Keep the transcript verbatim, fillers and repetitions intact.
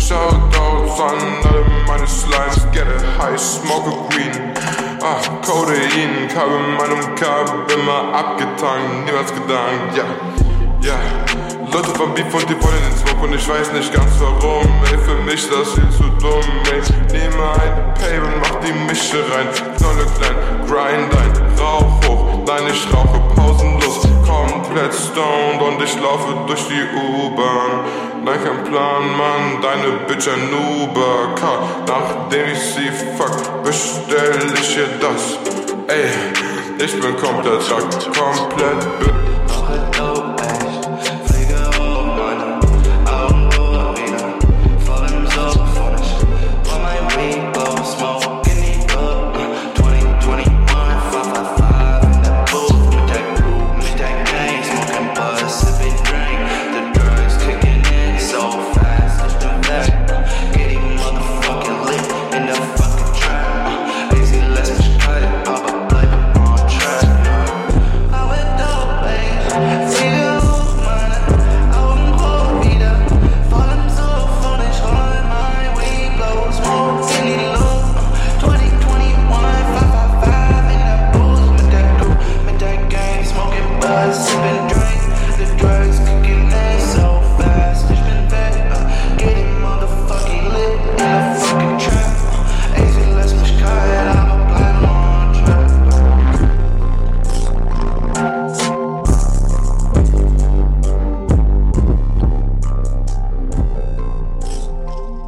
Shoutouts an alle meine Slimes, get it high, smoke a green. Ah, Codein, habe in meinem Kabel immer abgetankt, niemals gedankt, ja, ja. Leute von Beef und die wollen den Smoke und ich weiß nicht ganz warum, ey, für mich das viel zu dumm, ey. Nehme ein Pay und mach die Mische rein, Knolle klein, grind ein, Rauch hoch, nein, ich rauche pausenlos, komplett stoned und ich laufe durch die U-Bahn. Nein, kein Plan, Mann, deine Bitch ein Uber Car. Nachdem ich sie fuck, bestell ich ihr das. Ey, ich bin komplett rackt, komplett be